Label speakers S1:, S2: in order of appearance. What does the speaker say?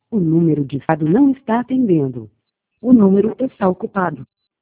S1: O número de estado não está atendendo.
S2: O número está ocupado.